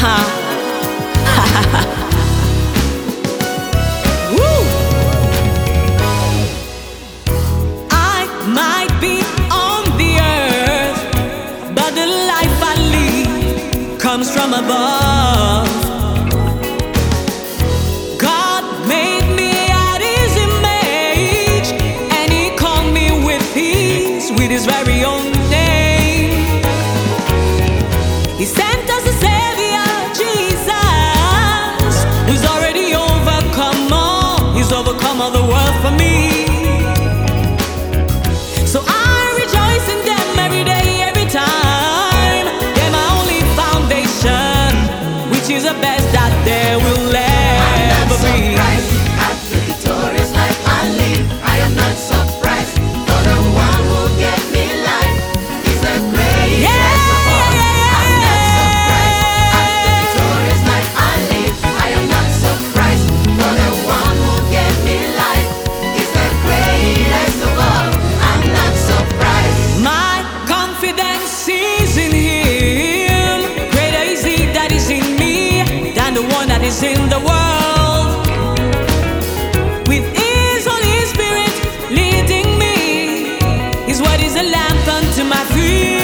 Woo! I might be on the earth, but the life I lead comes from above. God made me at His image, and He called me with His very own name. He sent us a Savior, Jesus, who's already overcome all. He's overcome all the world for me. So I rejoice in them every day, every time. They're my only foundation, which is the best that there will ever be. At the victorious life I live, I am not surprised. For the one who gave me life is the greatest of all. I'm not surprised. At the victorious life I live, I am not surprised. For the one who gave me life is the greatest of all. I'm not surprised. My confidence is in Him. Greater is He that is in me than the one that is in the world. With His Holy Spirit leading me, His word is a lamp unto my feet.